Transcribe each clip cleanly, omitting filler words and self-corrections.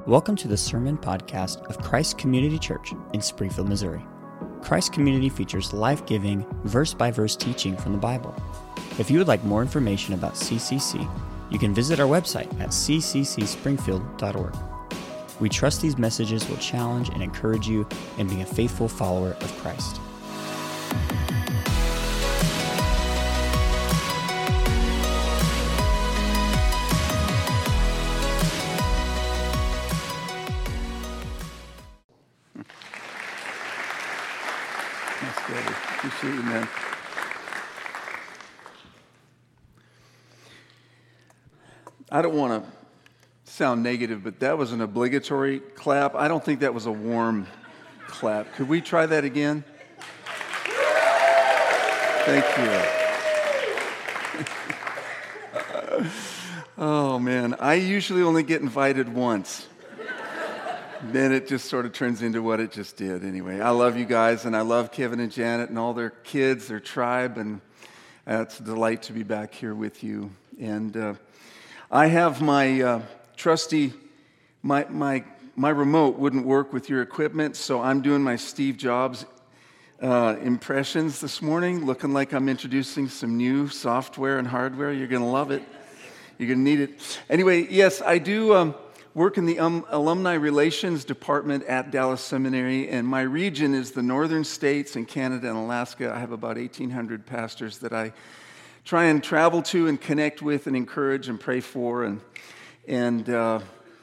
Welcome to the Sermon Podcast of Christ Community Church in Springfield, Missouri. Christ Community features life-giving, verse-by-verse teaching from the Bible. If you would like more information about CCC, you can visit our website at cccspringfield.org. We trust these messages will challenge and encourage you in being a faithful follower of Christ. Appreciate you, man. I don't want to sound negative, but that was an obligatory clap. I don't think that was a warm clap. Could we try that again? Thank you. Oh, man. I usually only get invited once. Then it just sort of turns into what it just did. Anyway, I love you guys, and I love Kevin and Janet and all their kids, their tribe, and it's a delight to be back here with you. And I have my trusty, my remote wouldn't work with your equipment, so I'm doing my Steve Jobs impressions this morning, looking like I'm introducing some new software and hardware. You're going to love it. You're going to need it. Anyway, yes, I do work in the Alumni Relations Department at Dallas Seminary, and my region is the northern states and Canada and Alaska. I have about 1,800 pastors that I try and travel to and connect with and encourage and pray for, and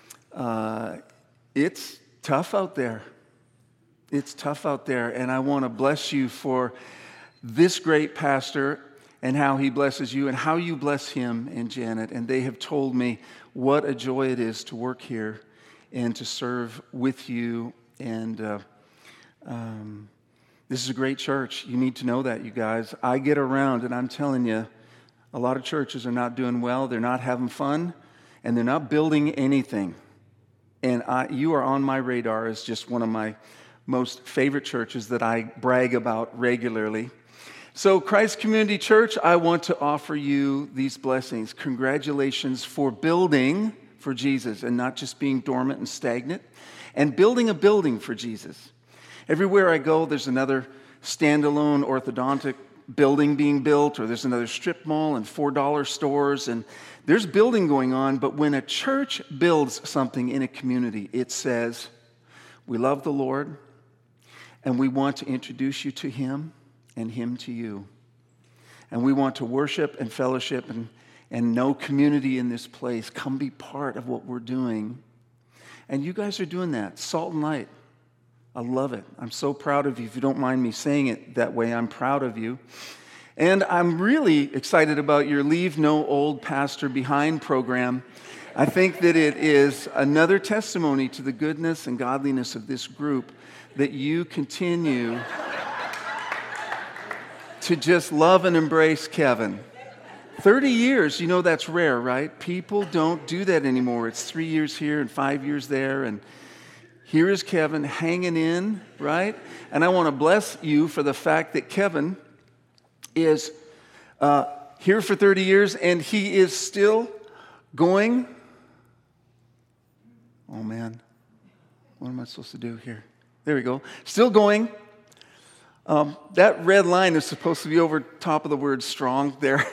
it's tough out there. It's tough out there, and I want to bless you for this great pastor and how he blesses you and how you bless him and Janet, and they have told me what a joy it is to work here and to serve with you. And this is a great church. You need to know that, you guys. I get around, and I'm telling you, a lot of churches are not doing well. They're not having fun, and they're not building anything. And you are on my radar as just one of my most favorite churches that I brag about regularly. So, Christ Community Church, I want to offer you these blessings. Congratulations for building for Jesus and not just being dormant and stagnant, and building a building for Jesus. Everywhere I go, there's another standalone orthodontic building being built, or there's another strip mall and $4 stores, and there's building going on. But when a church builds something in a community, it says, we love the Lord, and we want to introduce you to Him, and Him to you. And we want to worship and fellowship and know community in this place. Come be part of what we're doing. And you guys are doing that. Salt and light. I love it. I'm so proud of you. If you don't mind me saying it that way, I'm proud of you. And I'm really excited about your Leave No Old Pastor Behind program. I think that it is another testimony to the goodness and godliness of this group that you continue to just love and embrace Kevin. 30 years, you know that's rare, right? People don't do that anymore. It's 3 years here and 5 years there, and here is Kevin hanging in, right? And I want to bless you for the fact that Kevin is here for 30 years, and he is still going. Oh, man. What am I supposed to do here? There we go. Still going. That red line is supposed to be over top of the word strong there.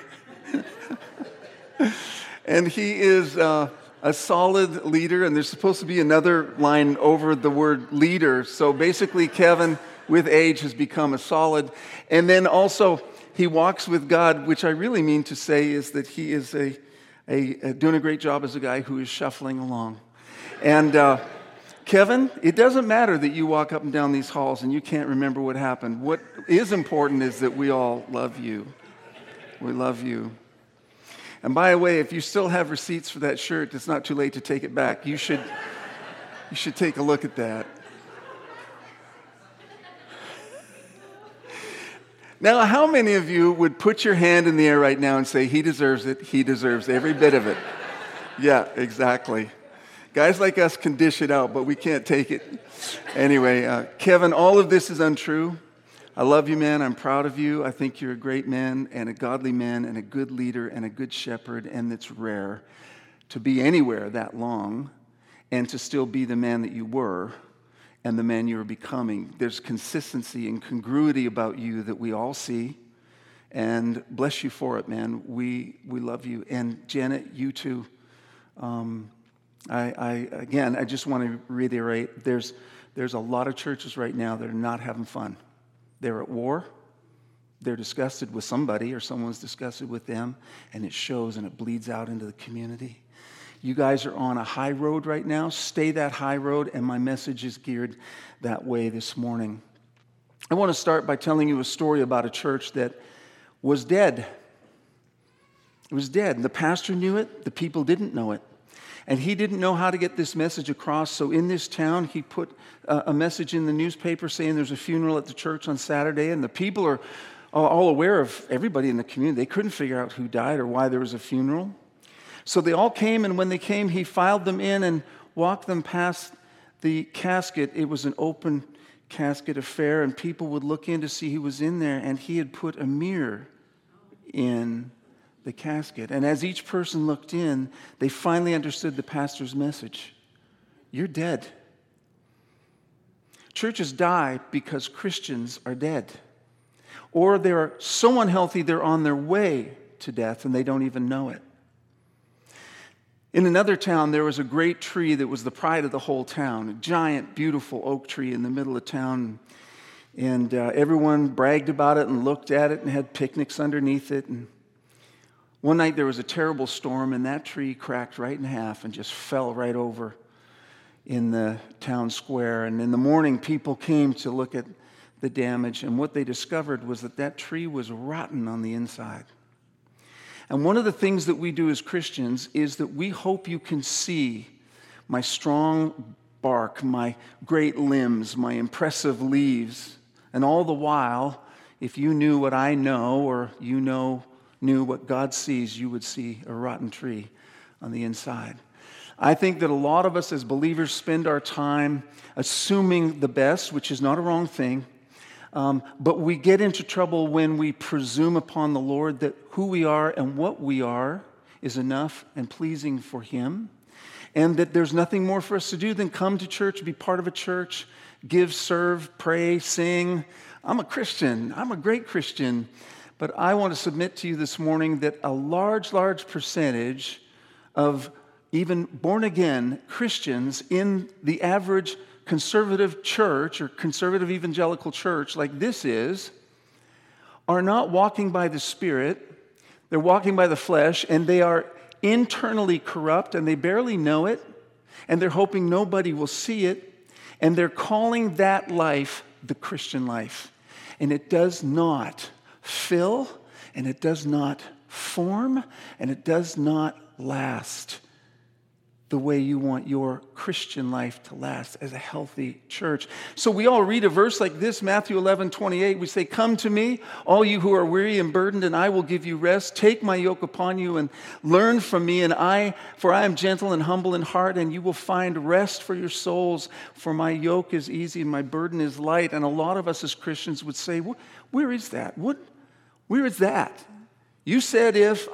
And he is a solid leader, and there's supposed to be another line over the word leader. So basically, Kevin, with age, has become a solid. And then also, he walks with God, which I really mean to say is that he is doing a great job as a guy who is shuffling along. And Kevin, it doesn't matter that you walk up and down these halls and you can't remember what happened. What is important is that we all love you. We love you. And by the way, if you still have receipts for that shirt, it's not too late to take it back. You should take a look at that. Now, how many of you would put your hand in the air right now and say, he deserves it, he deserves every bit of it? Yeah, exactly. Guys like us can dish it out, but we can't take it. Anyway, Kevin, all of this is untrue. I love you, man. I'm proud of you. I think you're a great man and a godly man and a good leader and a good shepherd, and it's rare to be anywhere that long and to still be the man that you were and the man you are becoming. There's consistency and congruity about you that we all see. And bless you for it, man. We love you. And Janet, you too. I just want to reiterate, there's a lot of churches right now that are not having fun. They're at war. They're disgusted with somebody, or someone's disgusted with them, and it shows and it bleeds out into the community. You guys are on a high road right now. Stay that high road, and my message is geared that way this morning. I want to start by telling you a story about a church that was dead. It was dead. And the pastor knew it. The people didn't know it. And he didn't know how to get this message across. So in this town, he put a message in the newspaper saying there's a funeral at the church on Saturday. And the people are all aware of everybody in the community. They couldn't figure out who died or why there was a funeral. So they all came, and when they came, he filed them in and walked them past the casket. It was an open casket affair, and people would look in to see who was in there, and he had put a mirror in the casket. And as each person looked in, they finally understood the pastor's message. You're dead. Churches die because Christians are dead. Or they're so unhealthy they're on their way to death and they don't even know it. In another town, there was a great tree that was the pride of the whole town, a giant, beautiful oak tree in the middle of town. And everyone bragged about it and looked at it and had picnics underneath it. And one night there was a terrible storm, and that tree cracked right in half and just fell right over in the town square. And in the morning, people came to look at the damage, and what they discovered was that that tree was rotten on the inside. And one of the things that we do as Christians is that we hope you can see my strong bark, my great limbs, my impressive leaves. And all the while, if you knew what I know, or you knew what God sees, you would see a rotten tree on the inside. I think that a lot of us as believers spend our time assuming the best, which is not a wrong thing. But we get into trouble when we presume upon the Lord that who we are and what we are is enough and pleasing for Him, and that there's nothing more for us to do than come to church, be part of a church, give, serve, pray, sing. I'm a Christian. I'm a great Christian. But I want to submit to you this morning that a large percentage of even born-again Christians in the average conservative church or conservative evangelical church like this is, are not walking by the Spirit. They're walking by the flesh, and they are internally corrupt, and they barely know it, and they're hoping nobody will see it, and they're calling that life the Christian life. And it does not fill, and it does not form, and it does not last the way you want your Christian life to last as a healthy church. So we all read a verse like this, Matthew 11:28. We say, "Come to me, all you who are weary and burdened, and I will give you rest. Take my yoke upon you and learn from me, for I am gentle and humble in heart, and you will find rest for your souls. For my yoke is easy and my burden is light." And a lot of us as Christians would say, where is that? Where is that? You said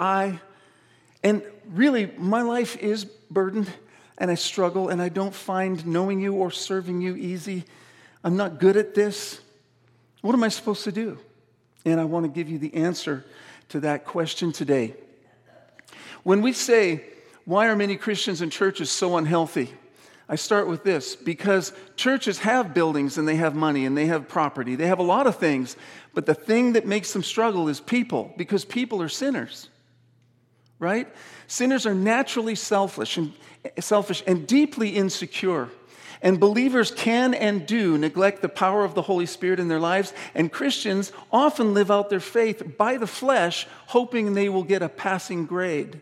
and really, my life is burdened, and I struggle, and I don't find knowing you or serving you easy. I'm not good at this. What am I supposed to do? And I want to give you the answer to that question today. When we say, why are many Christians and churches so unhealthy? I start with this, because churches have buildings, and they have money, and they have property. They have a lot of things, but the thing that makes them struggle is people, because people are sinners. Right? Sinners are naturally selfish and deeply insecure. And believers can and do neglect the power of the Holy Spirit in their lives. And Christians often live out their faith by the flesh, hoping they will get a passing grade.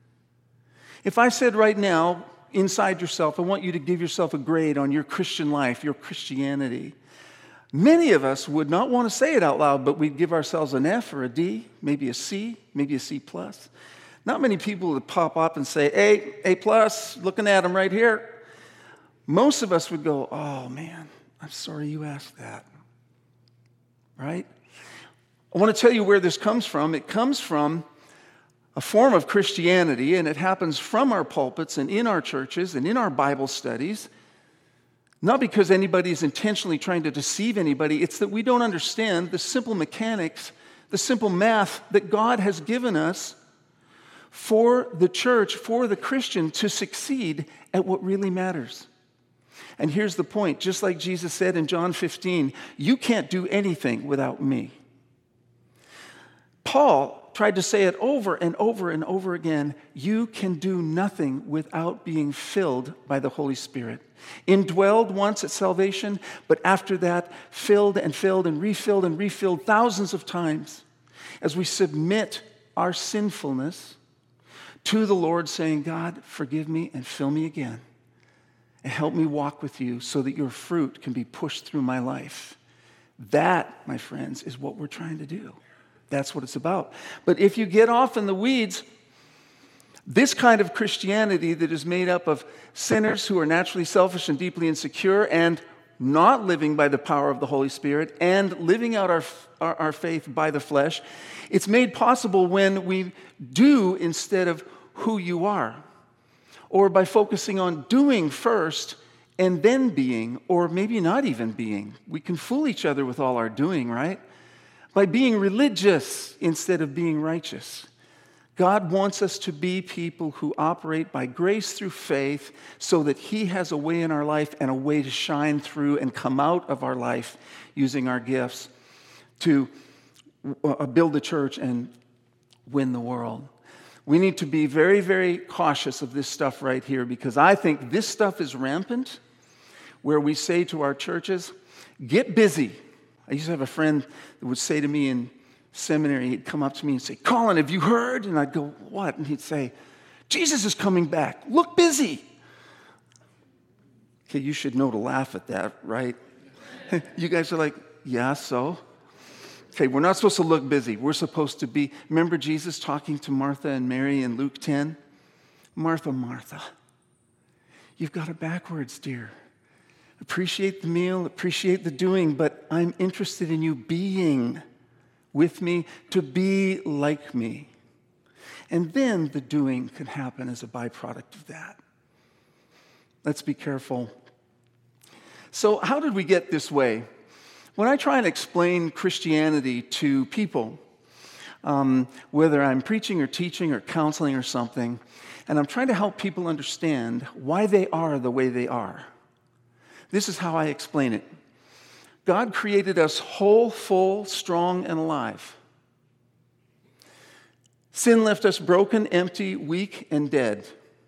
If I said right now, inside yourself, I want you to give yourself a grade on your Christian life, your Christianity, many of us would not want to say it out loud, but we'd give ourselves an F or a D, maybe a C, maybe a C+. Not many people would pop up and say, A+, looking at them right here. Most of us would go, oh man, I'm sorry you asked that. Right? I want to tell you where this comes from. It comes from a form of Christianity, and it happens from our pulpits and in our churches and in our Bible studies, not because anybody is intentionally trying to deceive anybody. It's that we don't understand the simple mechanics, the simple math that God has given us for the church, for the Christian to succeed at what really matters. And here's the point. Just like Jesus said in John 15, you can't do anything without me. Paul tried to say it over and over and over again. You can do nothing without being filled by the Holy Spirit. Indwelled once at salvation, but after that, filled and filled and refilled thousands of times as we submit our sinfulness to the Lord, saying, God, forgive me and fill me again. And help me walk with you so that your fruit can be pushed through my life. That, my friends, is what we're trying to do. That's what it's about. But if you get off in the weeds, this kind of Christianity that is made up of sinners who are naturally selfish and deeply insecure and not living by the power of the Holy Spirit and living out our faith by the flesh, it's made possible when we do instead of who you are, or by focusing on doing first and then being, or maybe not even being. We can fool each other with all our doing, right? By being religious instead of being righteous. God wants us to be people who operate by grace through faith so that He has a way in our life and a way to shine through and come out of our life using our gifts to build the church and win the world. We need to be very, very cautious of this stuff right here, because I think this stuff is rampant, where we say to our churches, get busy. I used to have a friend that would say to me in seminary, he'd come up to me and say, Colin, have you heard? And I'd go, what? And he'd say, Jesus is coming back. Look busy. Okay, you should know to laugh at that, right? You guys are like, yeah, so? Okay, we're not supposed to look busy. We're supposed to be, remember Jesus talking to Martha and Mary in Luke 10? Martha, Martha, you've got it backwards, dear. Appreciate the meal, appreciate the doing, but I'm interested in you being with me, to be like me. And then the doing can happen as a byproduct of that. Let's be careful. So how did we get this way? When I try and explain Christianity to people, whether I'm preaching or teaching or counseling or something, and I'm trying to help people understand why they are the way they are, this is how I explain it. God created us whole, full, strong, and alive. Sin left us broken, empty, weak, and dead.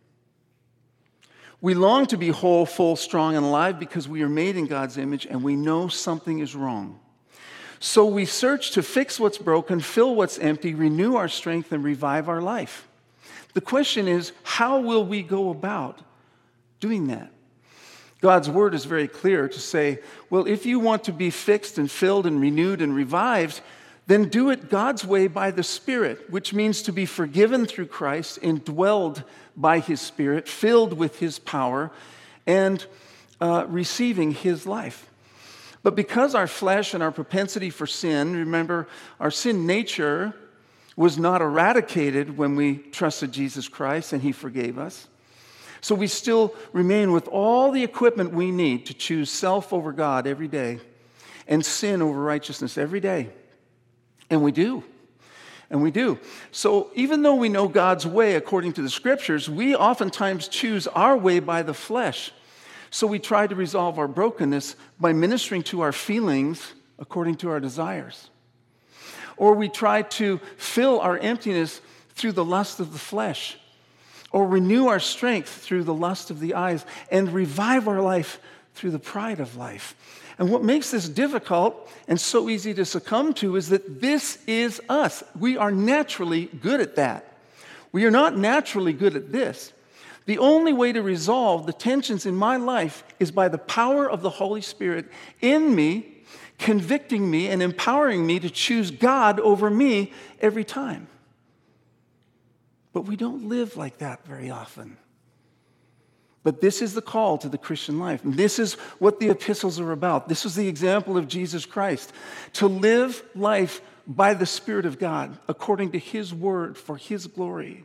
We long to be whole, full, strong, and alive because we are made in God's image and we know something is wrong. So we search to fix what's broken, fill what's empty, renew our strength, and revive our life. The question is, how will we go about doing that? God's word is very clear to say, well, if you want to be fixed and filled and renewed and revived, then do it God's way by the Spirit, which means to be forgiven through Christ, indwelled by His Spirit, filled with His power, and receiving His life. But because our flesh and our propensity for sin, remember, our sin nature was not eradicated when we trusted Jesus Christ and He forgave us. So we still remain with all the equipment we need to choose self over God every day and sin over righteousness every day. And we do. And we do. So even though we know God's way according to the Scriptures, we oftentimes choose our way by the flesh. So we try to resolve our brokenness by ministering to our feelings according to our desires. Or we try to fill our emptiness through the lust of the flesh. Or renew our strength through the lust of the eyes, and revive our life through the pride of life. And what makes this difficult and so easy to succumb to is that this is us. We are naturally good at that. We are not naturally good at this. The only way to resolve the tensions in my life is by the power of the Holy Spirit in me, convicting me and empowering me to choose God over me every time. But we don't live like that very often. But this is the call to the Christian life. And this is what the epistles are about. This is the example of Jesus Christ. To live life by the Spirit of God, according to His word, for His glory.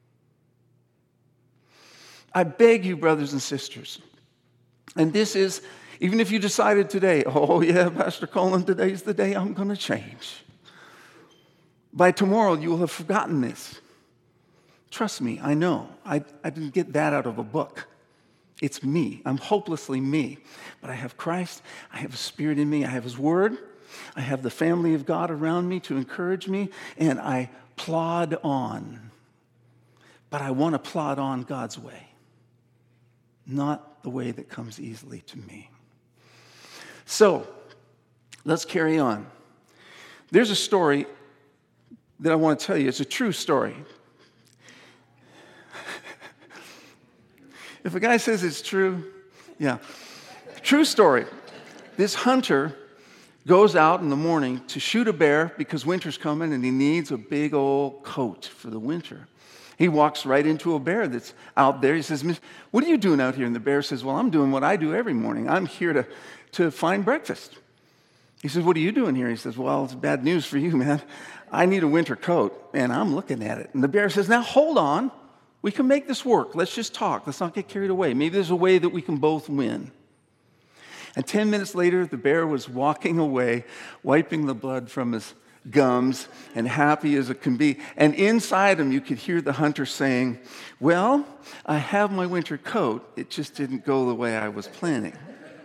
I beg you, brothers and sisters, and this is, even if you decided today, oh yeah, Pastor Colin, today's the day I'm going to change. By tomorrow, you will have forgotten this. Trust me, I know. I didn't get that out of a book. It's me. I'm hopelessly me. But I have Christ. I have a Spirit in me. I have His Word. I have the family of God around me to encourage me. And I plod on. But I want to plod on God's way, not the way that comes easily to me. So, let's carry on. There's a story that I want to tell you. It's a true story. If a guy says it's true, yeah. True story. This hunter goes out in the morning to shoot a bear because winter's coming and he needs a big old coat for the winter. He walks right into a bear that's out there. He says, "What are you doing out here?" And the bear says, "Well, I'm doing what I do every morning. I'm here to find breakfast." He says, "What are you doing here?" He says, "Well, it's bad news for you, man. I need a winter coat, and I'm looking at it." And the bear says, "Now, hold on. We can make this work. Let's just talk. Let's not get carried away. Maybe there's a way that we can both win." And 10 minutes later, the bear was walking away, wiping the blood from his gums, and happy as it can be. And inside him, you could hear the hunter saying, "Well, I have my winter coat. It just didn't go the way I was planning."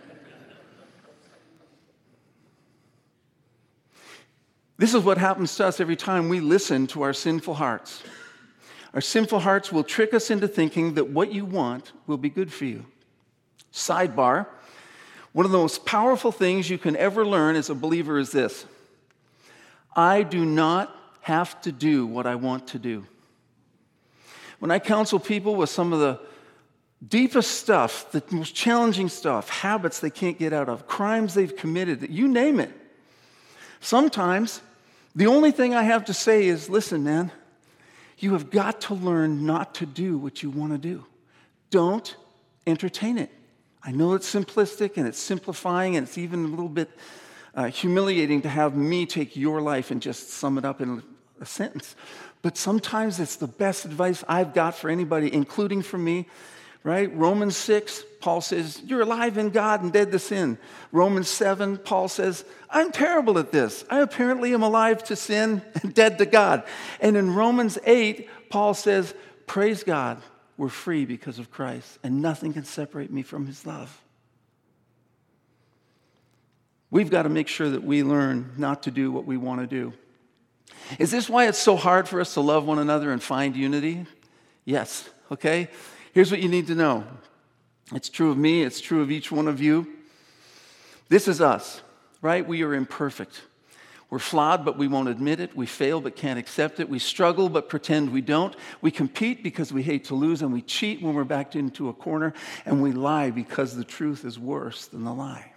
This is what happens to us every time we listen to our sinful hearts. Our sinful hearts will trick us into thinking that what you want will be good for you. Sidebar, one of the most powerful things you can ever learn as a believer is this: I do not have to do what I want to do. When I counsel people with some of the deepest stuff, the most challenging stuff, habits they can't get out of, crimes they've committed, you name it, sometimes the only thing I have to say is, "Listen, man, you have got to learn not to do what you want to do. Don't entertain it." I know it's simplistic and it's simplifying and it's even a little bit humiliating to have me take your life and just sum it up in a sentence. But sometimes it's the best advice I've got for anybody, including for me, right? Romans 6, Paul says, "You're alive in God and dead to sin." Romans 7, Paul says, "I'm terrible at this. I apparently am alive to sin and dead to God." And in Romans 8, Paul says, "Praise God, we're free because of Christ, and nothing can separate me from His love." We've got to make sure that we learn not to do what we want to do. Is this why it's so hard for us to love one another and find unity? Yes, okay? Here's what you need to know. It's true of me. It's true of each one of you. This is us, right? We are imperfect. We're flawed, but we won't admit it. We fail, but can't accept it. We struggle, but pretend we don't. We compete because we hate to lose, and we cheat when we're backed into a corner, and we lie because the truth is worse than the lie.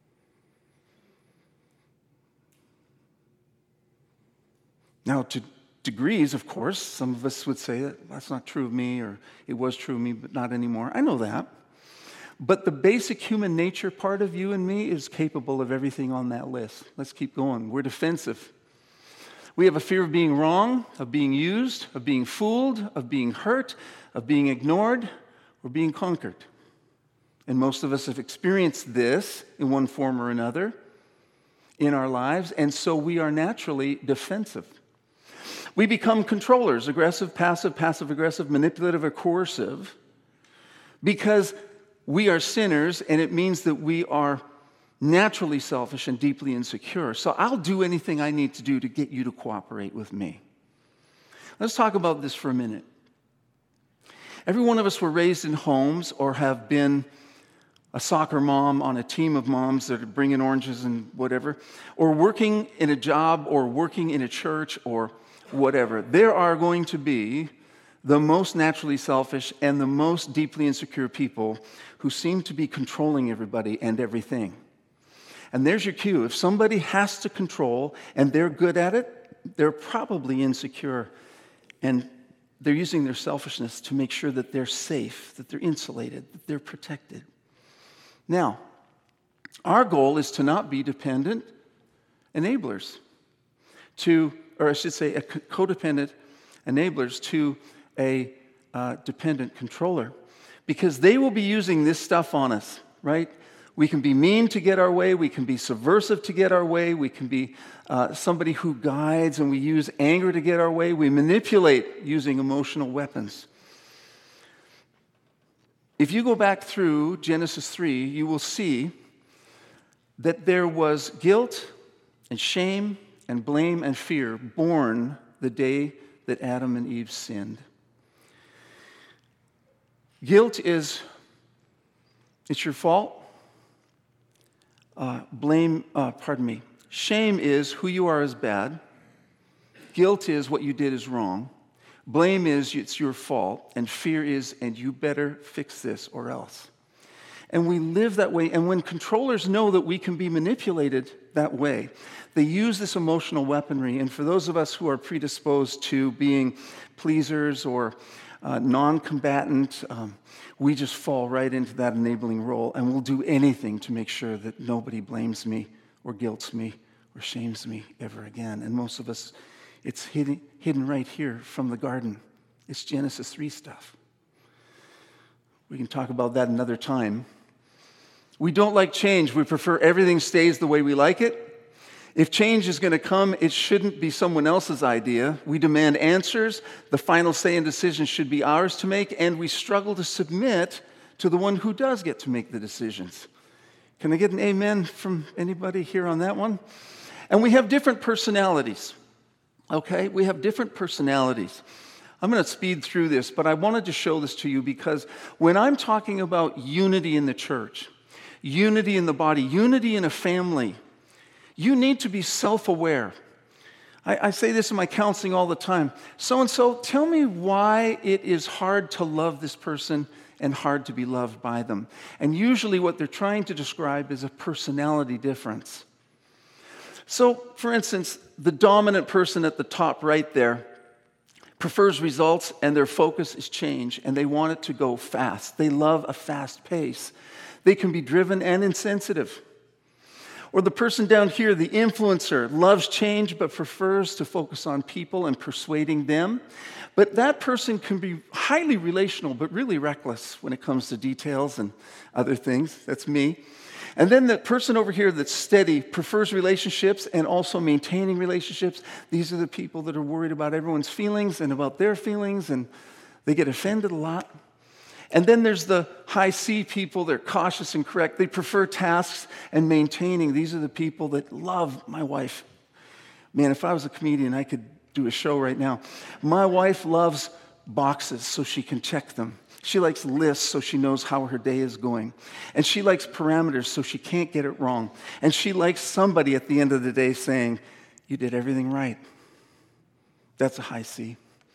Now, to degrees, of course, some of us would say that's not true of me, or it was true of me, but not anymore. I know that. But the basic human nature part of you and me is capable of everything on that list. Let's keep going. We're defensive. We have a fear of being wrong, of being used, of being fooled, of being hurt, of being ignored, or being conquered. And most of us have experienced this in one form or another in our lives, and so we are naturally defensive. We become controllers, aggressive, passive-aggressive, manipulative, or coercive, because we are sinners, and it means that we are naturally selfish and deeply insecure. So I'll do anything I need to do to get you to cooperate with me. Let's talk about this for a minute. Every one of us were raised in homes or have been a soccer mom on a team of moms that are bringing oranges and whatever, or working in a job or working in a church or whatever. There are going to be the most naturally selfish and the most deeply insecure people who seem to be controlling everybody and everything. And there's your cue. If somebody has to control and they're good at it, they're probably insecure, and they're using their selfishness to make sure that they're safe, that they're insulated, that they're protected. Now, our goal is to not be dependent enablers, to, or I should say, a codependent enablers to a dependent controller, because they will be using this stuff on us, right? We can be mean to get our way. We can be subversive to get our way. We can be somebody who guides, and we use anger to get our way. We manipulate using emotional weapons. If you go back through Genesis 3, you will see that there was guilt and shame and blame and fear born the day that Adam and Eve sinned. Guilt is, it's your fault. Shame is who you are is bad. Guilt is what you did is wrong. Blame is it's your fault. And fear is, and you better fix this or else. And we live that way. And when controllers know that we can be manipulated that way, they use this emotional weaponry. And for those of us who are predisposed to being pleasers or non-combatant, we just fall right into that enabling role, and we'll do anything to make sure that nobody blames me or guilts me or shames me ever again. And most of us, it's hidden right here from the garden. It's Genesis 3 stuff. We can talk about that another time. We don't like change. We prefer everything stays the way we like it. If change is going to come, it shouldn't be someone else's idea. We demand answers. The final say and decision should be ours to make, and we struggle to submit to the one who does get to make the decisions. Can I get an amen from anybody here on that one? And we have different personalities, okay? We have different personalities. I'm going to speed through this, but I wanted to show this to you because when I'm talking about unity in the church, unity in the body, unity in a family, you need to be self-aware. I say this in my counseling all the time. So-and-so, tell me why it is hard to love this person and hard to be loved by them. And usually what they're trying to describe is a personality difference. So, for instance, the dominant person at the top right there prefers results, and their focus is change, and they want it to go fast. They love a fast pace. They can be driven and insensitive. Or the person down here, the influencer, loves change but prefers to focus on people and persuading them. But that person can be highly relational but really reckless when it comes to details and other things. That's me. And then the person over here that's steady prefers relationships and also maintaining relationships. These are the people that are worried about everyone's feelings and about their feelings, and they get offended a lot. And then there's the high C people. They're cautious and correct. They prefer tasks and maintaining. These are the people that love my wife. Man, if I was a comedian, I could do a show right now. My wife loves boxes so she can check them. She likes lists so she knows how her day is going. And she likes parameters so she can't get it wrong. And she likes somebody at the end of the day saying, you did everything right. That's a high C.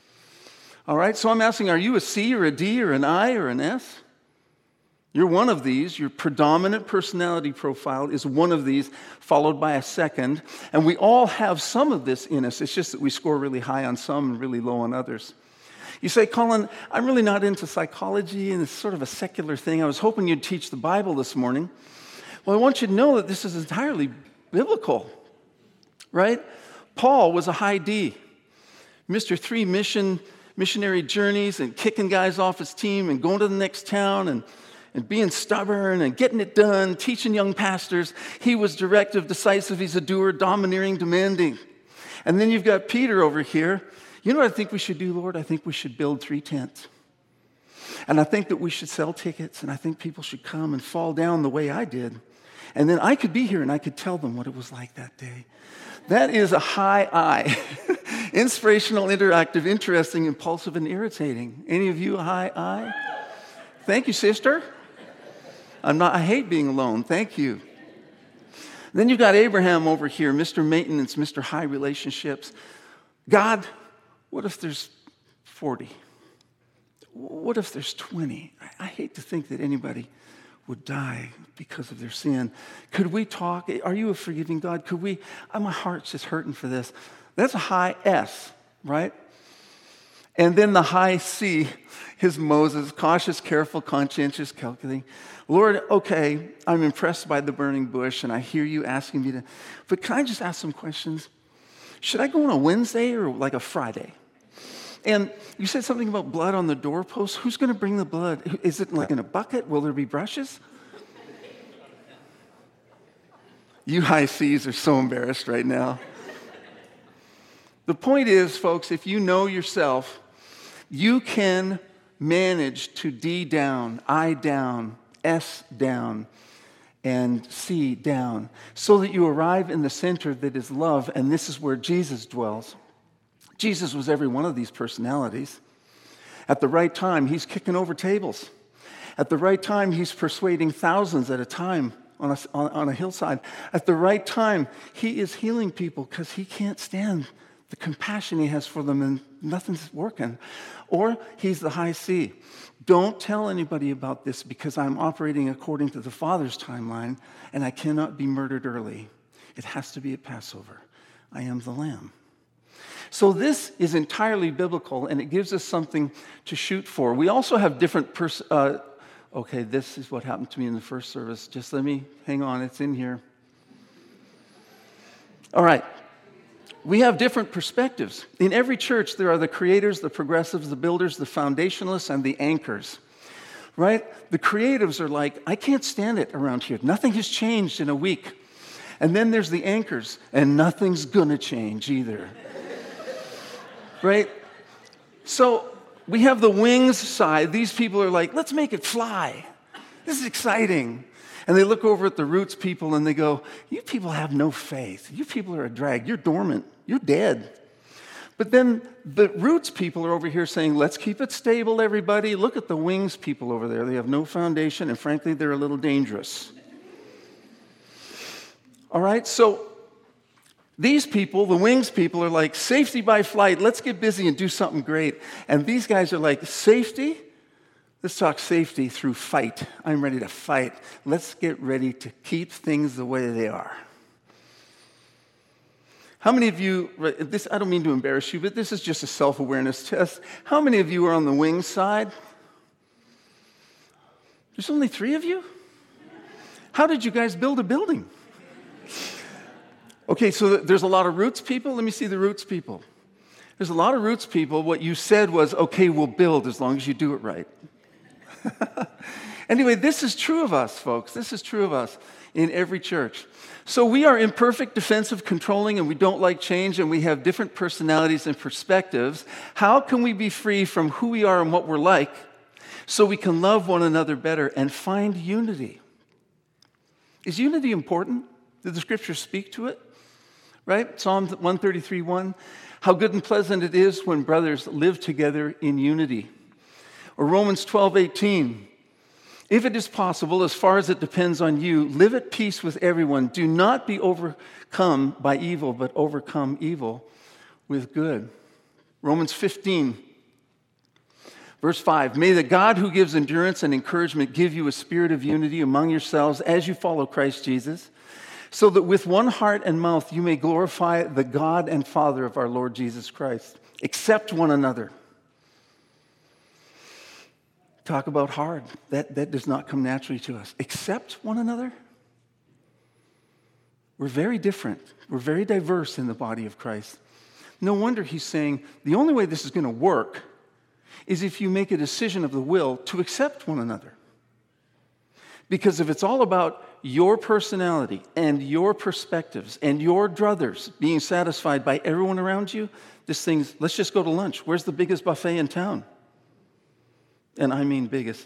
All right, so I'm asking, are you a C or a D or an I or an S? You're one of these. Your predominant personality profile is one of these, followed by a second. And we all have some of this in us. It's just that we score really high on some and really low on others. You say, Colin, I'm really not into psychology, and it's sort of a secular thing. I was hoping you'd teach the Bible this morning. Well, I want you to know that this is entirely biblical, right? Paul was a high D. Mr. 3 missionary journeys and kicking guys off his team and going to the next town and being stubborn and getting it done, teaching young pastors. He was directive, decisive, he's a doer, domineering, demanding. And then you've got Peter over here. You know what I think we should do, Lord? I think we should build 3 tents. And I think that we should sell tickets, and I think people should come and fall down the way I did. And then I could be here and I could tell them what it was like that day. That is a high I. Inspirational, interactive, interesting, impulsive, and irritating. Any of you a high I? Thank you, sister. I hate being alone. Thank you. Then you've got Abraham over here, Mr. Maintenance, Mr. High Relationships. God, what if there's 40? What if there's 20? I hate to think that anybody would die because of their sin. Could we talk? Are you a forgiving God? Could we? My heart's just hurting for this. That's a high S, right? And then the high C is Moses, cautious, careful, conscientious, calculating. Lord, okay, I'm impressed by the burning bush, and I hear you asking me to, but can I just ask some questions? should I go on a Wednesday or like a Friday? And you said something about blood on the doorpost. Who's going to bring the blood? Is it like in a bucket? Will there be brushes? You high C's are so embarrassed right now. The point is, folks, if you know yourself, you can manage to D down, I down, S down, and C down, so that you arrive in the center that is love, and this is where Jesus dwells. Jesus was every one of these personalities. At the right time, he's kicking over tables. At the right time, he's persuading thousands at a time on a hillside. At the right time, he is healing people because he can't stand the compassion he has for them and nothing's working. Or he's the high C. Don't tell anybody about this because I'm operating according to the Father's timeline and I cannot be murdered early. It has to be at Passover. I am the Lamb. So this is entirely biblical and it gives us something to shoot for. We also have different okay, this is what happened to me in the first service. Just let me, hang on, it's in here. All right. We have different perspectives. In every church, there are the creators, the progressives, the builders, the foundationalists, and the anchors, right? The creatives are like, I can't stand it around here. Nothing has changed in a week. And then there's the anchors, and nothing's going to change either, right? So we have the wings side. These people are like, let's make it fly. This is exciting. And they look over at the roots people and they go, you people have no faith. You people are a drag. You're dormant. You're dead. But then the roots people are over here saying, let's keep it stable, everybody. Look at the wings people over there. They have no foundation, and frankly, they're a little dangerous. All right, so these people, the wings people, are like, safety by flight. Let's get busy and do something great. And these guys are like, safety? Let's talk safety through fight. I'm ready to fight. Let's get ready to keep things the way they are. How many of you, this, I don't mean to embarrass you, but this is just a self-awareness test. How many of you are on the wing side? There's only 3 of you? How did you guys build a building? Okay, so there's a lot of roots people. Let me see the roots people. There's a lot of roots people. What you said was, okay, we'll build as long as you do it right. Anyway, this is true of us, folks. This is true of us in every church. So we are imperfect, defensive, controlling, and we don't like change, and we have different personalities and perspectives. How can we be free from who we are and what we're like so we can love one another better and find unity? Is unity important? Did the scriptures speak to it? Right? Psalm 133:1. How good and pleasant it is when brothers live together in unity. Or Romans 12:18. If it is possible, as far as it depends on you, live at peace with everyone. Do not be overcome by evil, but overcome evil with good. Romans 15, verse 5. May the God who gives endurance and encouragement give you a spirit of unity among yourselves as you follow Christ Jesus, so that with one heart and mouth you may glorify the God and Father of our Lord Jesus Christ. Accept one another. Talk about hard. That does not come naturally to us. Accept one another. We're very different. We're very diverse in the body of Christ. No wonder he's saying the only way this is going to work is if you make a decision of the will to accept one another. Because if it's all about your personality and your perspectives and your druthers being satisfied by everyone around you, this thing's, let's just go to lunch. Where's the biggest buffet in town? And I mean biggest.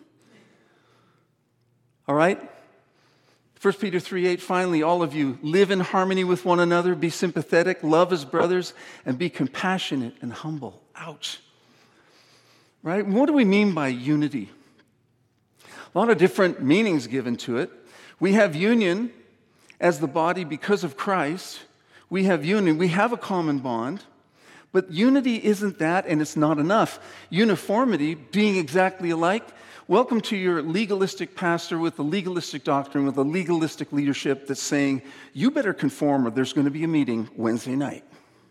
All right? 1 Peter 3:8, finally, all of you, live in harmony with one another, be sympathetic, love as brothers, and be compassionate and humble. Ouch. Right? What do we mean by unity? A lot of different meanings given to it. We have union as the body because of Christ. We have union. We have a common bond. But unity isn't that, and it's not enough. Uniformity, being exactly alike, welcome to your legalistic pastor with a legalistic doctrine, with a legalistic leadership that's saying, you better conform or there's going to be a meeting Wednesday night.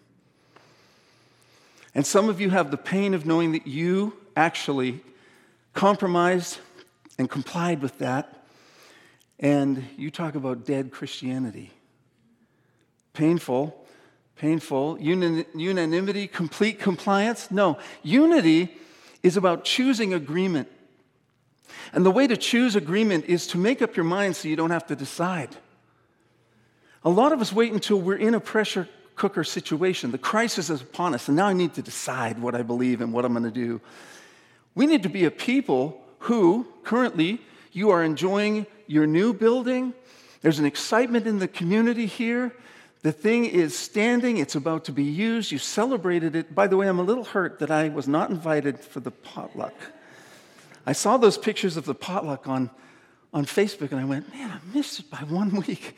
And some of you have the pain of knowing that you actually compromised and complied with that, and you talk about dead Christianity. Painful. painful. Unanimity, complete compliance? No. Unity is about choosing agreement. And the way to choose agreement is to make up your mind so you don't have to decide. A lot of us wait until we're in a pressure cooker situation. The crisis is upon us, and now I need to decide what I believe and what I'm going to do. We need to be a people who, currently, you are enjoying your new building. There's an excitement in the community here. The thing is standing. It's about to be used. You celebrated it. By the way, I'm a little hurt that I was not invited for the potluck. I saw those pictures of the potluck on Facebook, and I went, man, I missed it by 1 week.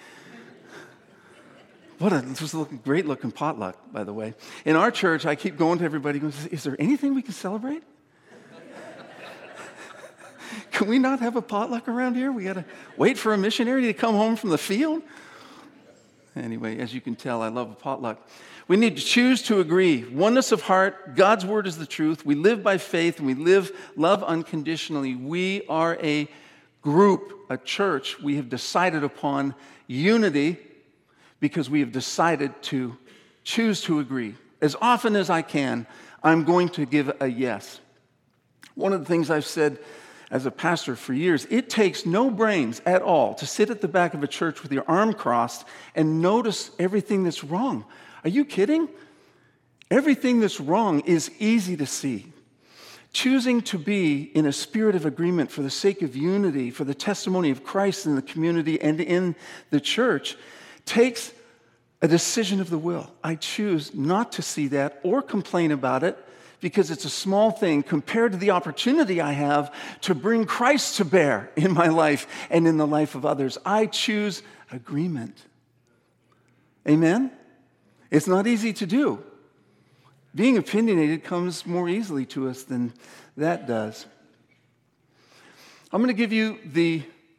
This was a great-looking potluck, by the way. In our church, I keep going to everybody, going, is there anything we can celebrate? Can we not have a potluck around here? We got to wait for a missionary to come home from the field? Anyway, as you can tell, I love a potluck. We need to choose to agree. Oneness of heart, God's word is the truth. We live by faith, and we love unconditionally. We are a group, a church. We have decided upon unity because we have decided to choose to agree. As often as I can, I'm going to give a yes. One of the things I've said as a pastor for years, it takes no brains at all to sit at the back of a church with your arm crossed and notice everything that's wrong. Are you kidding? Everything that's wrong is easy to see. Choosing to be in a spirit of agreement for the sake of unity, for the testimony of Christ in the community and in the church, takes a decision of the will. I choose not to see that or complain about it because it's a small thing compared to the opportunity I have to bring Christ to bear in my life and in the life of others. I choose agreement. Amen? It's not easy to do. Being opinionated comes more easily to us than that does. I'm going to give you the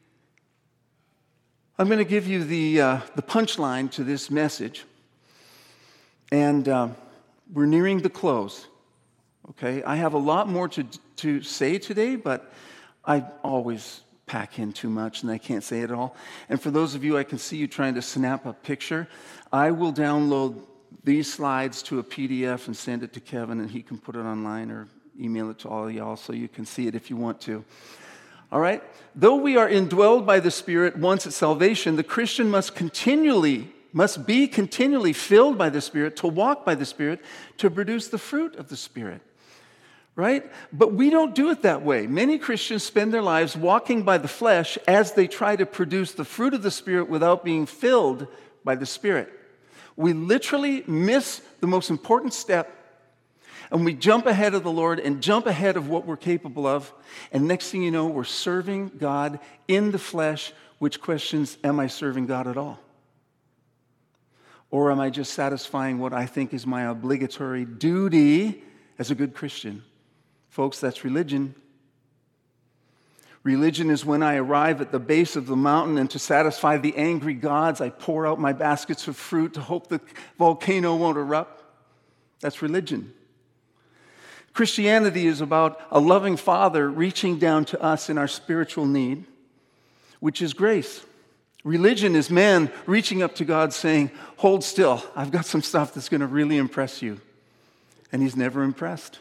punchline to this message, and we're nearing the close. Okay, I have a lot more to say today, but I always pack in too much and I can't say it all. And for those of you, I can see you trying to snap a picture. I will download these slides to a PDF and send it to Kevin, and he can put it online or email it to all of y'all so you can see it if you want to. All right? Though we are indwelled by the Spirit once at salvation, the Christian must be continually filled by the Spirit, to walk by the Spirit, to produce the fruit of the Spirit. Right? But we don't do it that way. Many Christians spend their lives walking by the flesh as they try to produce the fruit of the Spirit without being filled by the Spirit. We literally miss the most important step, and we jump ahead of the Lord and jump ahead of what we're capable of, and next thing you know, we're serving God in the flesh, which questions, am I serving God at all? Or am I just satisfying what I think is my obligatory duty as a good Christian? Folks, that's religion. Religion is when I arrive at the base of the mountain, and to satisfy the angry gods, I pour out my baskets of fruit to hope the volcano won't erupt. That's religion. Christianity is about a loving Father reaching down to us in our spiritual need, which is grace. Religion is man reaching up to God saying, hold still, I've got some stuff that's going to really impress you. And he's never impressed.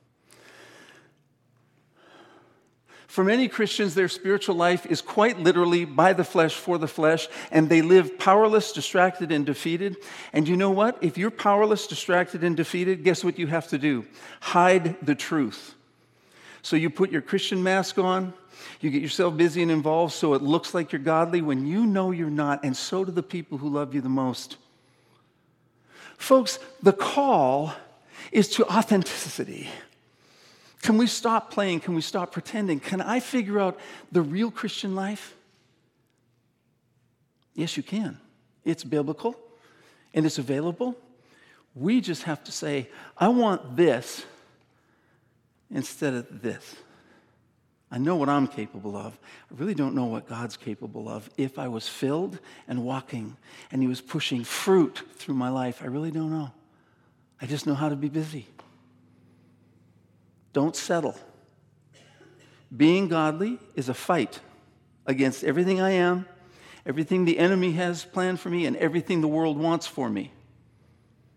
For many Christians, their spiritual life is quite literally by the flesh, for the flesh, and they live powerless, distracted, and defeated. And you know what? If you're powerless, distracted, and defeated, guess what you have to do? Hide the truth. So you put your Christian mask on, you get yourself busy and involved so it looks like you're godly when you know you're not, and so do the people who love you the most. Folks, the call is to authenticity. Can we stop playing? Can we stop pretending? Can I figure out the real Christian life? Yes, you can. It's biblical and it's available. We just have to say, I want this instead of this. I know what I'm capable of. I really don't know what God's capable of. If I was filled and walking and he was pushing fruit through my life, I really don't know. I just know how to be busy. Don't settle. Being godly is a fight against everything I am, everything the enemy has planned for me, and everything the world wants for me.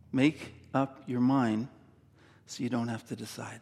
Make up your mind so you don't have to decide.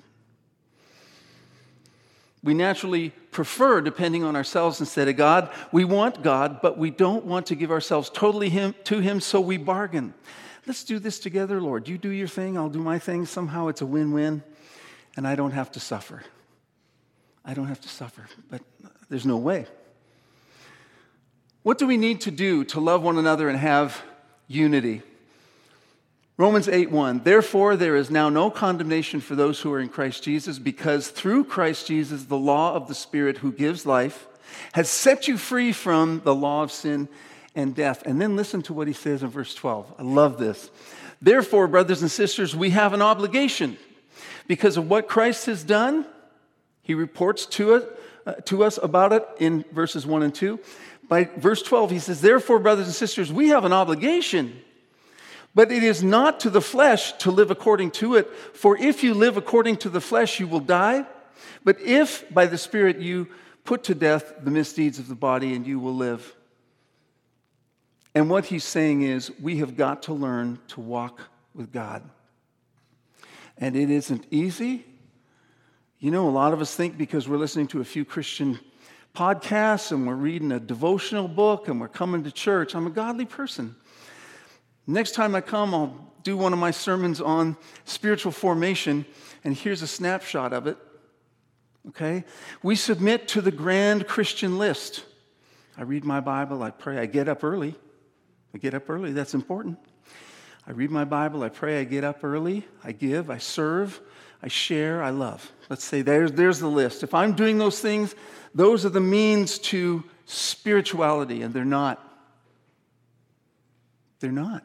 We naturally prefer depending on ourselves instead of God. We want God, but we don't want to give ourselves totally to Him, so we bargain. Let's do this together, Lord. You do your thing, I'll do my thing. Somehow it's a win-win, and I don't have to suffer. I don't have to suffer, but there's no way. What do we need to do to love one another and have unity? Romans 8:1, therefore there is now no condemnation for those who are in Christ Jesus, because through Christ Jesus the law of the Spirit who gives life has set you free from the law of sin and death. And then listen to what he says in verse 12. I love this. Therefore, brothers and sisters, we have an obligation because of what Christ has done. He reports to us about it in verses 1 and 2. By verse 12, he says, therefore, brothers and sisters, we have an obligation. But it is not to the flesh to live according to it. For if you live according to the flesh, you will die. But if by the Spirit you put to death the misdeeds of the body, and you will live. And what he's saying is, we have got to learn to walk with God. And it isn't easy. You know, a lot of us think because we're listening to a few Christian podcasts and we're reading a devotional book and we're coming to church, I'm a godly person. Next time I come, I'll do one of my sermons on spiritual formation, and here's a snapshot of it, okay? We submit to the grand Christian list. I read my Bible, I pray, I get up early. That's important. I read my Bible, I pray, I get up early, I give, I serve, I share, I love. Let's say there's the list. If I'm doing those things, those are the means to spirituality, and they're not. They're not.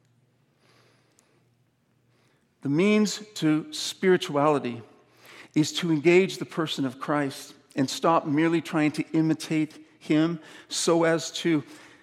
The means to spirituality is to engage the person of Christ and stop merely trying to imitate Him so as to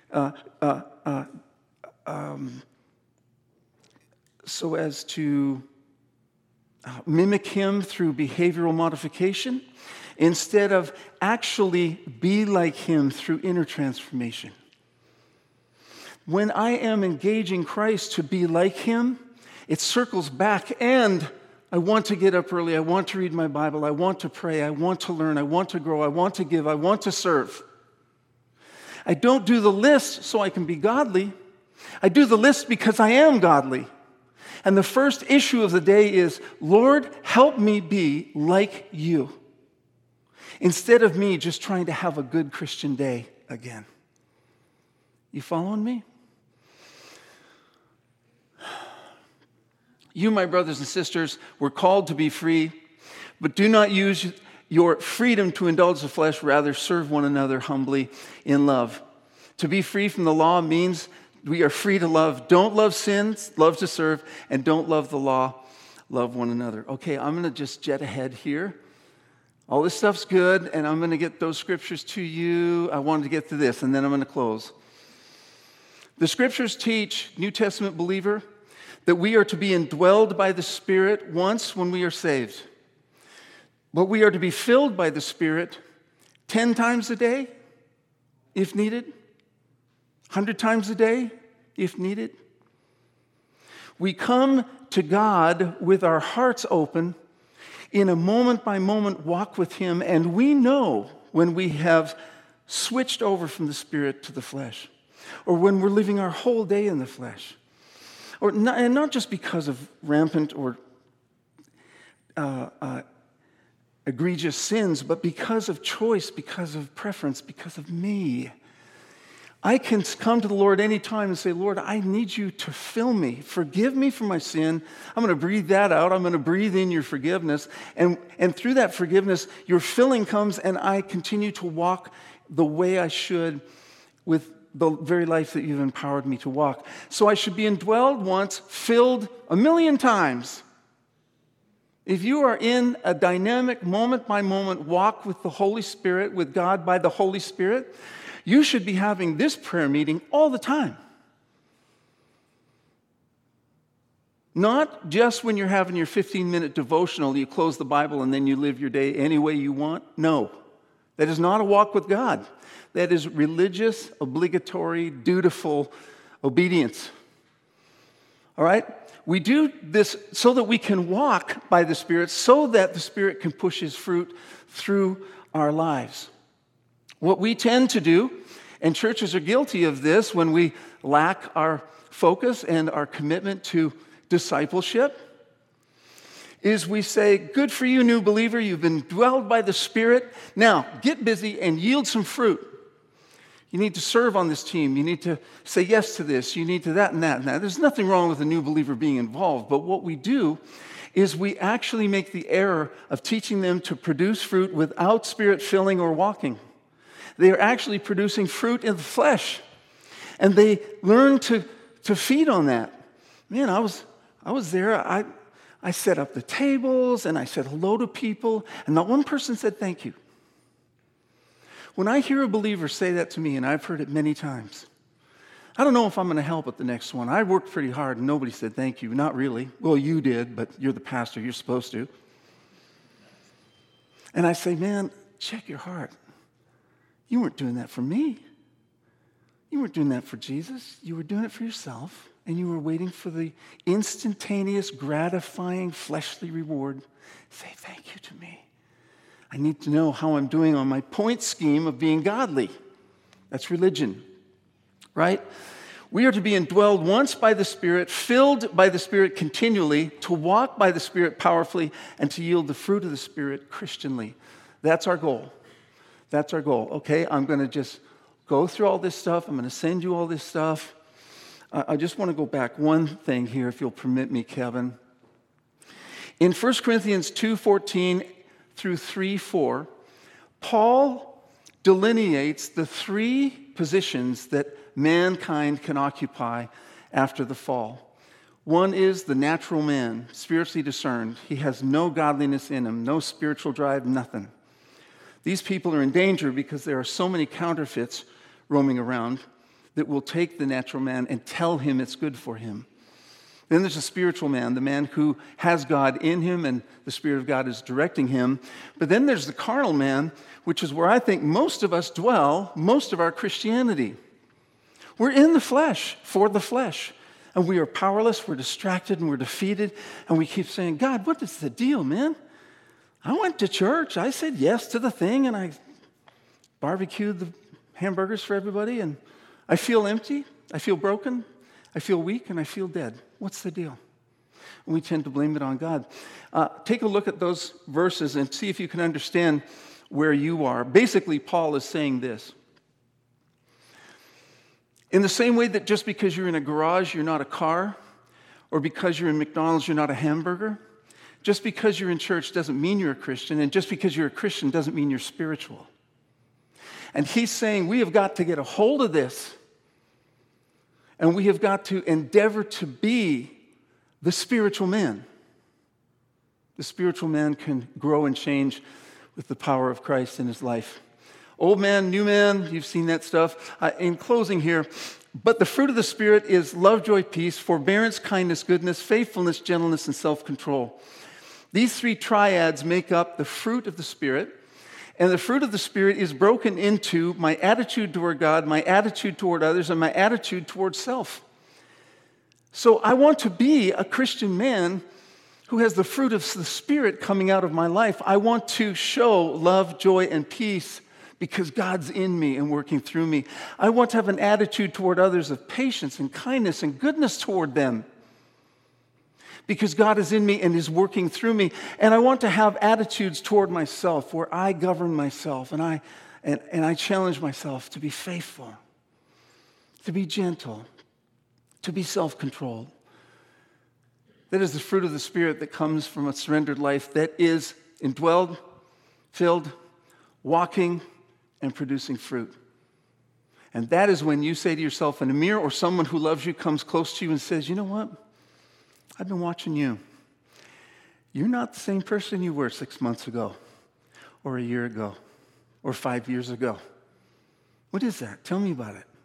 mimic Him through behavioral modification instead of actually be like Him through inner transformation. When I am engaging Christ to be like Him, it circles back, and I want to get up early. I want to read my Bible. I want to pray. I want to learn. I want to grow. I want to give. I want to serve. I don't do the list so I can be godly. I do the list because I am godly. And the first issue of the day is, Lord, help me be like you, instead of me just trying to have a good Christian day again. You following me? You, my brothers and sisters, were called to be free, but do not use your freedom to indulge the flesh, rather serve one another humbly in love. To be free from the law means we are free to love. Don't love sins, love to serve, and don't love the law, love one another. Okay, I'm going to just jet ahead here. All this stuff's good, and I'm going to get those scriptures to you. I wanted to get to this, and then I'm going to close. The scriptures teach, New Testament believer, that we are to be indwelled by the Spirit once when we are saved. But we are to be filled by the Spirit 10 times a day, if needed. 100 times a day, if needed. We come to God with our hearts open in a moment-by-moment walk with Him, and we know when we have switched over from the Spirit to the flesh, or when we're living our whole day in the flesh. And not just because of rampant or egregious sins, but because of choice, because of preference, because of me. I can come to the Lord anytime and say, Lord, I need you to fill me. Forgive me for my sin. I'm going to breathe that out. I'm going to breathe in your forgiveness. And through that forgiveness, your filling comes, and I continue to walk the way I should with the very life that you've empowered me to walk. So I should be indwelled once, filled 1,000,000 times. If you are in a dynamic, moment-by-moment walk with the Holy Spirit, with God by the Holy Spirit, you should be having this prayer meeting all the time. Not just when you're having your 15-minute devotional, you close the Bible and then you live your day any way you want. No, that is not a walk with God. That is religious, obligatory, dutiful obedience. All right? We do this so that we can walk by the Spirit, so that the Spirit can push His fruit through our lives. What we tend to do, and churches are guilty of this when we lack our focus and our commitment to discipleship, is we say, good for you, new believer, you've been dwelled by the Spirit. Now, get busy and yield some fruit. You need to serve on this team. You need to say yes to this. You need to that and that and that. There's nothing wrong with a new believer being involved, but what we do is we actually make the error of teaching them to produce fruit without Spirit filling or walking. They are actually producing fruit in the flesh, and they learn to feed on that. Man, I was there. I set up the tables, and I said hello to people, and not one person said thank you. When I hear a believer say that to me, and I've heard it many times, I don't know if I'm going to help at the next one. I worked pretty hard, and nobody said thank you. Not really. Well, you did, but you're the pastor. You're supposed to. And I say, man, check your heart. You weren't doing that for me. You weren't doing that for Jesus. You were doing it for yourself, and you were waiting for the instantaneous, gratifying, fleshly reward. Say thank you to me. I need to know how I'm doing on my point scheme of being godly. That's religion, right? We are to be indwelled once by the Spirit, filled by the Spirit continually, to walk by the Spirit powerfully, and to yield the fruit of the Spirit Christianly. That's our goal. That's our goal. Okay, I'm going to just go through all this stuff. I'm going to send you all this stuff. I just want to go back one thing here, if you'll permit me, Kevin. In 1 Corinthians 2:14 through 3:4, Paul delineates the three positions that mankind can occupy after the fall. One is the natural man, spiritually discerned. He has no godliness in him, no spiritual drive, nothing. These people are in danger because there are so many counterfeits roaming around that will take the natural man and tell him it's good for him. Then there's a spiritual man, the man who has God in him and the Spirit of God is directing him. But then there's the carnal man, which is where I think most of us dwell, most of our Christianity. We're in the flesh, for the flesh. And we are powerless, we're distracted, and we're defeated. And we keep saying, God, what is the deal, man? I went to church, I said yes to the thing, and I barbecued the hamburgers for everybody, and I feel empty, I feel broken, I feel weak, and I feel dead. What's the deal? And we tend to blame it on God. Take a look at those verses and see if you can understand where you are. Basically, Paul is saying this. In the same way that just because you're in a garage, you're not a car, or because you're in McDonald's, you're not a hamburger, just because you're in church doesn't mean you're a Christian, and just because you're a Christian doesn't mean you're spiritual. And he's saying we have got to get a hold of this. And we have got to endeavor to be the spiritual man. The spiritual man can grow and change with the power of Christ in his life. Old man, new man, you've seen that stuff. In closing here, but the fruit of the Spirit is love, joy, peace, forbearance, kindness, goodness, faithfulness, gentleness, and self-control. These three triads make up the fruit of the Spirit. And the fruit of the Spirit is broken into my attitude toward God, my attitude toward others, and my attitude toward self. So I want to be a Christian man who has the fruit of the Spirit coming out of my life. I want to show love, joy, and peace because God's in me and working through me. I want to have an attitude toward others of patience and kindness and goodness toward them, because God is in me and is working through me. And I want to have attitudes toward myself where I govern myself and I challenge myself to be faithful, to be gentle, to be self-controlled. That is the fruit of the Spirit that comes from a surrendered life that is indwelled, filled, walking, and producing fruit. And that is when you say to yourself in a mirror, or someone who loves you comes close to you and says, you know what? I've been watching you. You're not the same person you were 6 months ago, or a year ago, or 5 years ago. What is that? Tell me about it.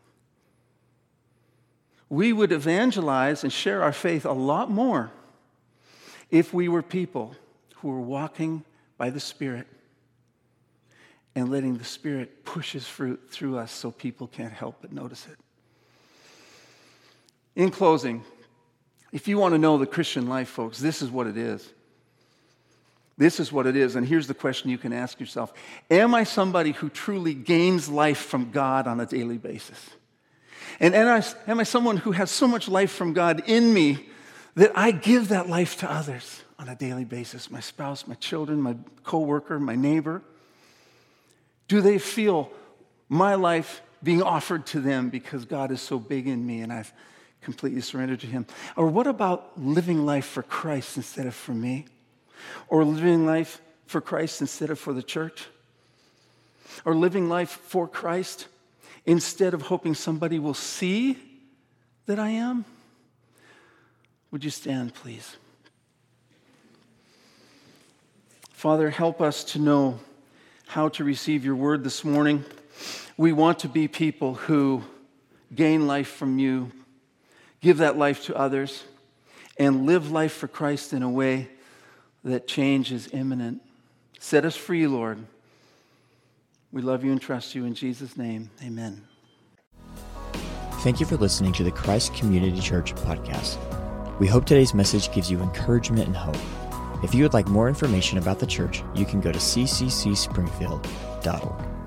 We would evangelize and share our faith a lot more if we were people who were walking by the Spirit and letting the Spirit push His fruit through us so people can't help but notice it. In closing, If you want to know the Christian life, folks, this is what it is. This is what it is. And here's the question you can ask yourself. Am I somebody who truly gains life from God on a daily basis? And am I someone who has so much life from God in me that I give that life to others on a daily basis? My spouse, my children, my coworker, my neighbor. Do they feel my life being offered to them because God is so big in me and I've completely surrendered to Him? Or what about living life for Christ instead of for me? Or living life for Christ instead of for the church? Or living life for Christ instead of hoping somebody will see that I am? Would you stand, please? Father, help us to know how to receive your word this morning. We want to be people who gain life from you, give that life to others, and live life for Christ in a way that change is imminent. Set us free, Lord. We love you and trust you in Jesus' name. Amen. Thank you for listening to the Christ Community Church podcast. We hope today's message gives you encouragement and hope. If you would like more information about the church, you can go to cccspringfield.org.